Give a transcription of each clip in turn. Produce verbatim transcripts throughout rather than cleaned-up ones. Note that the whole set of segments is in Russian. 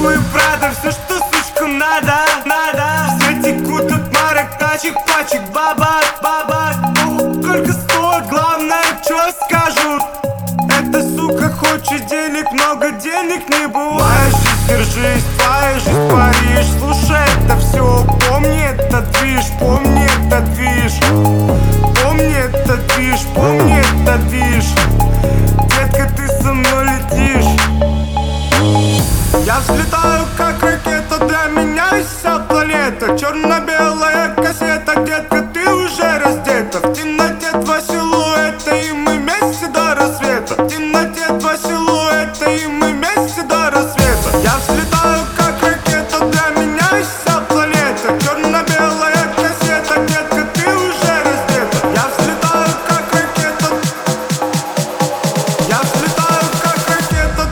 и Прада, все, что сучкам надо, надо. Все текут от марок, тачек, пачек, баба, баба. Похуй, сколько стоит, главное, что скажут. Эта сука хочет денег, много денег не бывает. Держись, твоя жизнь Париж. Слушай, это все, помни этот движ, помни этот движ. Помни этот движ, помни этот движ. Детка, ты со мной летишь. Я взлетаю, как ракета, для меня вся планета. Черно-белая кассета, детка, ты уже раздета. В темноте два силуэта, и мы вместе до рассвета. В темноте два силуэта, и мы вместе до рассвета. Я взлетаю, как ракета, для меня вся планета. Черно-белая кассета, детка, ты уже раздета. Я взлетаю, как ракета. Я взлетаю, как ракета.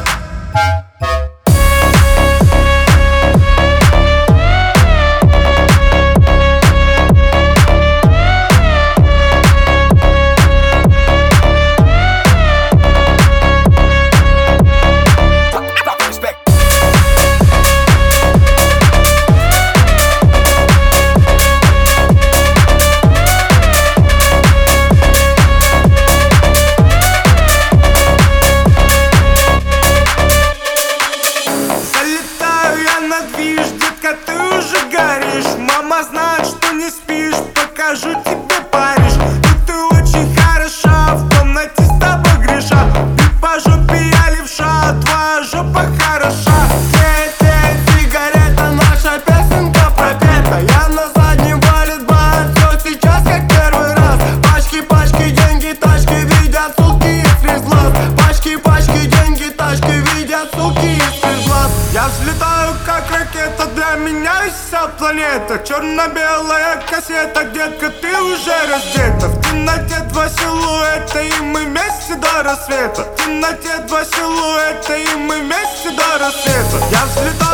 Движ, детка, ты уже горишь. Мама знает, что не спишь. Покажу тебе Париж. Тут ты очень хороша, в комнате с тобой греша. Ты по жопе, я левша, твоя жопа хороша. Тень, сигарета, наша песенка пропета. Я на заднем валит бар, все сейчас как первый раз. Пачки, пачки, деньги, тачки, видят суки из глаз. Пачки, пачки, деньги, тачки, видят суки из глаз. Я взлетаю, как ракета, для меня вся планета. Черно-белая кассета, детка, ты уже раздета. В темноте два силуэта, и мы вместе до рассвета. В темноте два силуэта, и мы вместе до рассвета. Я взлетаю.